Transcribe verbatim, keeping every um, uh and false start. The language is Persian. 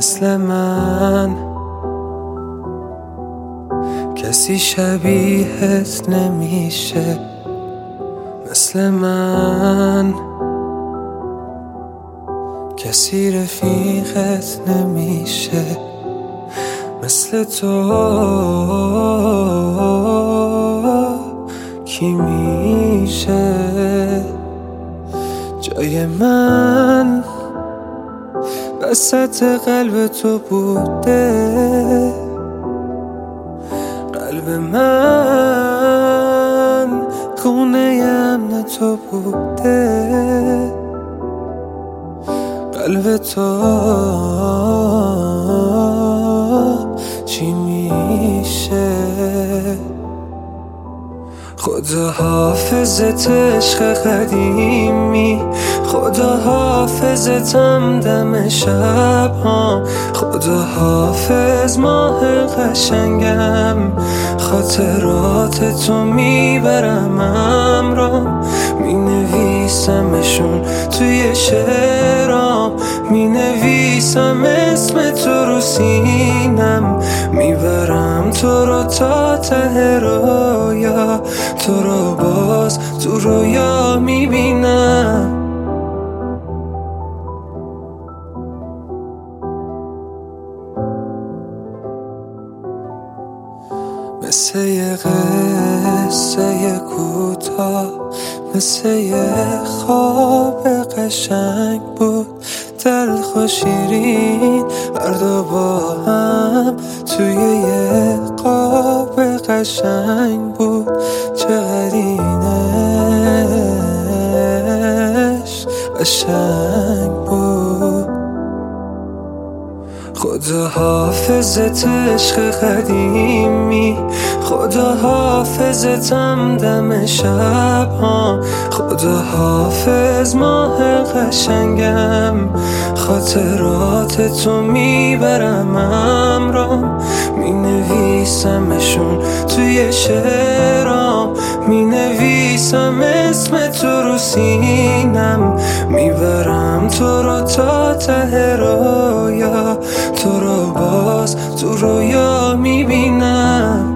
مثل من کسی شبیهت نمیشه، مثل من کسی رفیقت نمیشه، مثل تو کی میشه؟ جای من وسط قلب تو بوده، قلب من خونه امن تو بوده، قلب تو چی میشه؟ خدا حافظت عشق قدیمی، خدا حافظتم دم شب ها، خدا حافظ ماه قشنگم، خاطرات تو میبرم امرام، می نویسمشون توی شعرام، می نویسم اسم تو رو سینم، میبرم تو رو تا ته رویا، تو رو باز تو رویا میبینم. مثل یه قصه کوتاه، مثل یه خواب قشنگ بود، تلخ و شیرین هر دو با هم توی یه قاب قشنگ بود، چقدر اینش قشنگ بود. خدا حافظت عشق قدیمی، خدا حافظتم دم شب ها، خدا حافظ ماه قشنگم، خاطرات تو میبرم امرام، می نویسمشون توی شعرام، می نویسم اسم تو رو سینم، میبرم تو رو تا ته رویا، تو رو باز تو رویا میبینم.